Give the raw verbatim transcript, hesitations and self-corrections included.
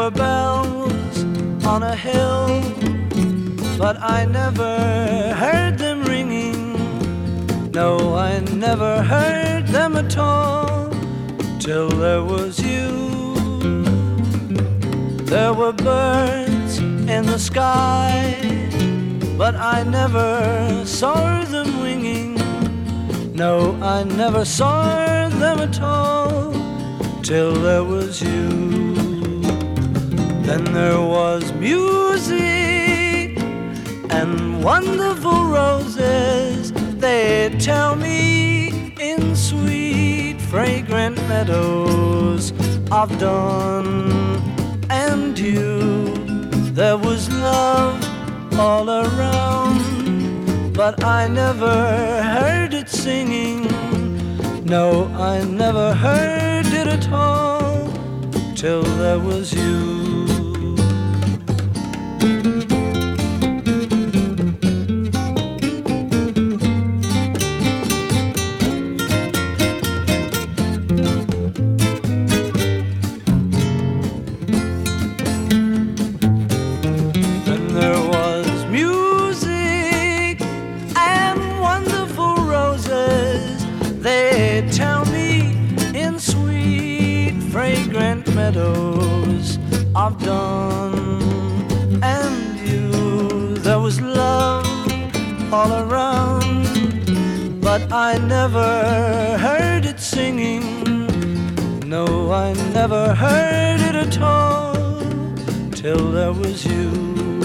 were bells on a hill, but I never heard them ringing. No, I never heard them at all, till there was you. There were birds in the sky, but I never saw them winging. No, I never saw them at all, till there was you. Then there was music and wonderful roses, they tell me, in sweet fragrant meadows of dawn and dew. There was love all around, but I never heard it singing. No, I never heard it at all, till there was you. They tell me, in sweet fragrant meadows of dawn and you, there was love all around, but I never heard it singing. No, I never heard it at all, till there was you.